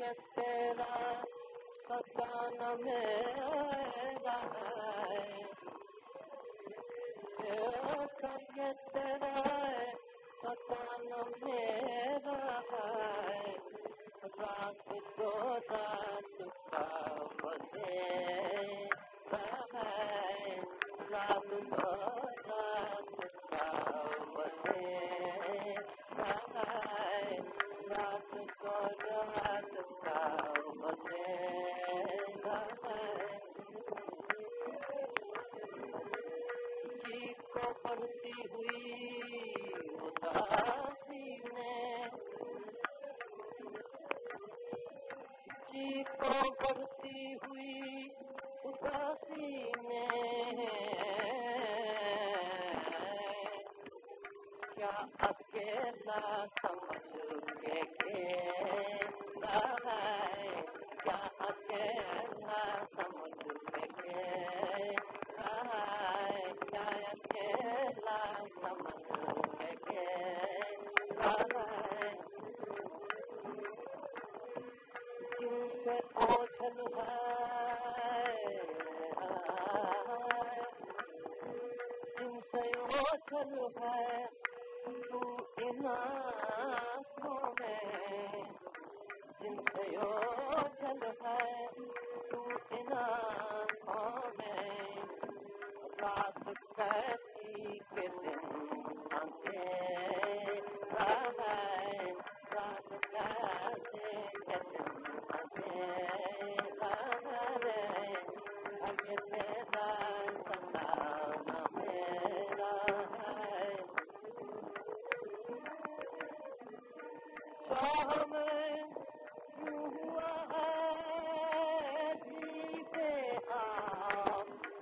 तेरा सतान मेरा है, कार्य तेरा सतान मेरा है, रात को रात का बसेरा है, रात को रात का बसेरा है, रात को रात का बसेरा है। जी को बढ़ती हुई उदासी में, जी को बढ़ती हुई उदासी में, क्या अकेला समझ के खेला है, क्या अकेला समझ के खेला है, क्या अकेला समझ के खेला है। जिनसे ओझल है, जिनसे ओझल है तू इन आँखों में, जिनसे ओझल है तू इन आँखों में, रात कैसी के दिन अंधेरा है, रात कैसे के दिन अंधेरा है, अगे तेरा सताना मेरा है। चाह में यूं हुआ है जीते आप,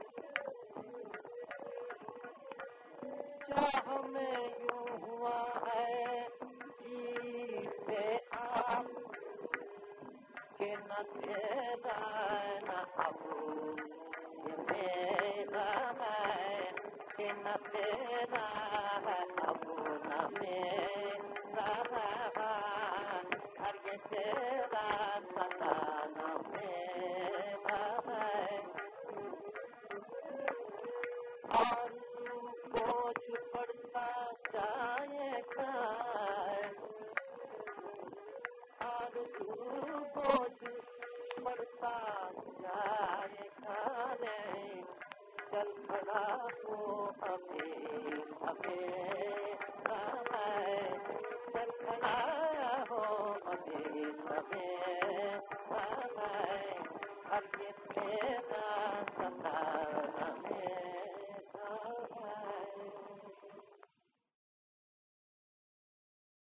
चाह में यूं हुआ है जीते आप, के न तेरा न अब ये मेरा है, के न तेरा है अब न मेरा है, हर ये तेरा सताना मेरा है। और बोझ पड़ता जाएगा, और बोझ पड़ता जाएगा रे, चल खड़ा हो अभी सवेरा है, चल खड़ा हो अभी सवेरा है।